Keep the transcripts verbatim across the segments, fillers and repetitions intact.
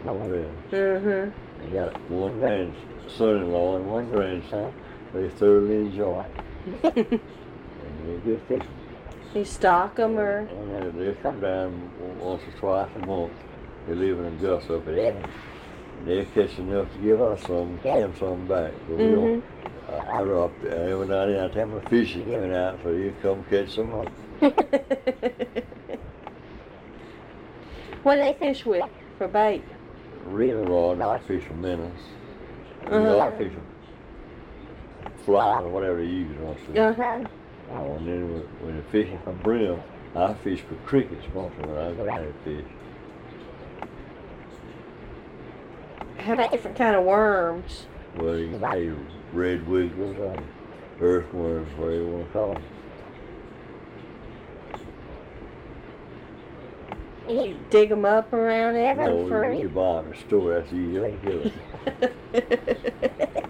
over there. Mm-hmm. I got one grandson-in-law and one grandson. They thoroughly enjoy it. And they're good fishing. You stock them, or? And they come down once or twice a month. They live in Augusta up at Evans. They're catching enough to give us some, and some back. But we Mm-hmm. don't. I, I drop every night and I tell my fishing coming out, so you come catch some more. What do they fish with for bait? Really rod, I fish for minnows. Uh-huh. I fish for flies or whatever you use on it. Uh-huh. Oh, and then when, when you're fishing for brim, I fish for crickets mostly when I go out and fish. How about different kind of worms? Well, you can say red wigglers or earthworms, whatever you want to call them. You dig them up around Evans No, for you, you buy them at the store, that's the easy way to kill it.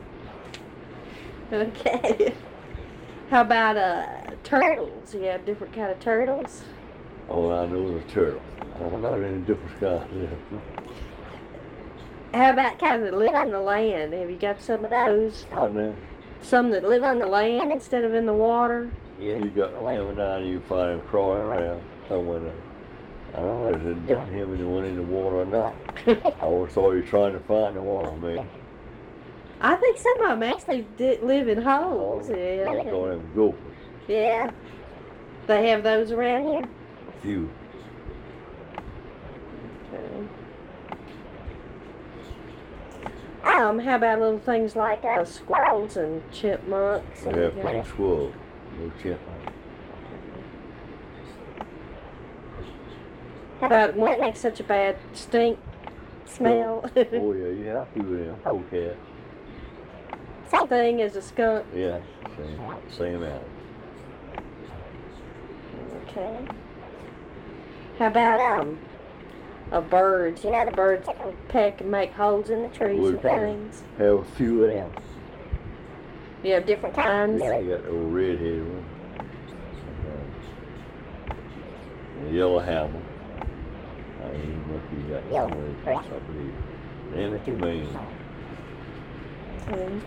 Okay. How about uh turtles? You have different kind of turtles? Oh, I know the turtle. I don't know any different kinds. How about kind that live on the land? Have you got some of those? I know. Some that live on the land instead of in the water? Yeah, you got them down, you find them crawling around somewhere there. I don't know if it's down here when you went in the water or not. I always thought you were trying to find the water, man. I think some of them actually did live in holes. I Yeah. call them gophers. Yeah. They have those around here? A few. Okay. Um, how about little things like uh, squirrels and chipmunks? They and- have plenty of squirrels. No chipmunks. How about what makes such a bad stink smell? Oh, yeah, you have a few of them. Polecats. Same thing as a skunk. Yeah, same, same out. Okay. How about um, a birds? You know the birds that can peck and make holes in the trees We and things. have a few of them. You have different kinds. Yeah, you got the old red-headed one. And, uh, the yellow hammer. I ain't much you got Yellow. some of those, I believe. And the two main. Okay.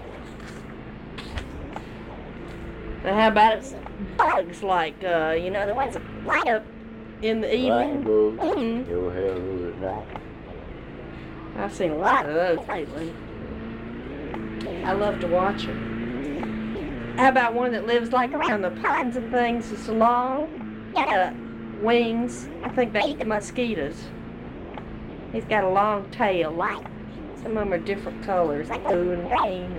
Now how about it? Bugs like uh, you know the ones that light up in the evening. Lightning bugs. Mhm. You'll have those at night. I've seen a lot of those lately. I love to watch them. How about one that lives like around the ponds and things? It's long, got uh, wings. I think they eat the mosquitoes. He's got a long tail, like some of them are different colors, like blue and green.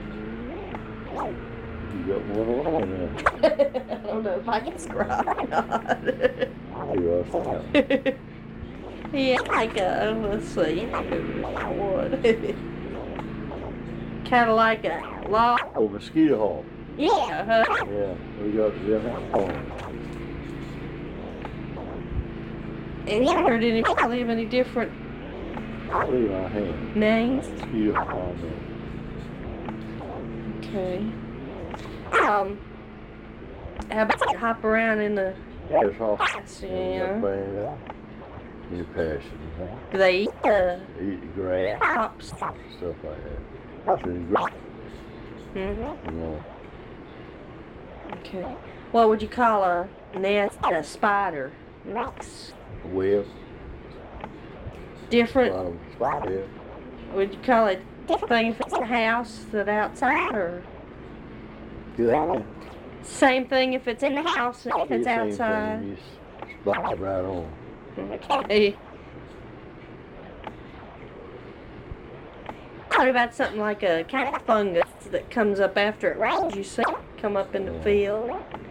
You got one on there. I don't know if I can describe or not. You're right. Yeah, like a, let's see, what? Kind of like a long. Oh, mosquito hawk. Yeah. Uh-huh. Yeah, we got them. Oh, Have you ever heard anybody have any different I leave my hand. names? Mosquito hawk on there. Okay. Um, how about you hop around in the There's hawk. yeah. You pass it. Do they eat the Eat the grass. hops? Stuff like that. That's in grass, Mm-hmm. you know. Okay. What would you call a nest a spider? Max. Web. Different. Bottom web. Would you call it different thing if it's in the house than outside, or Good. same thing if it's in the house than if it's Same outside? thing, you spot right on. Okay. What about something like a kind of fungus that comes up after it rains? You see it come up in the field.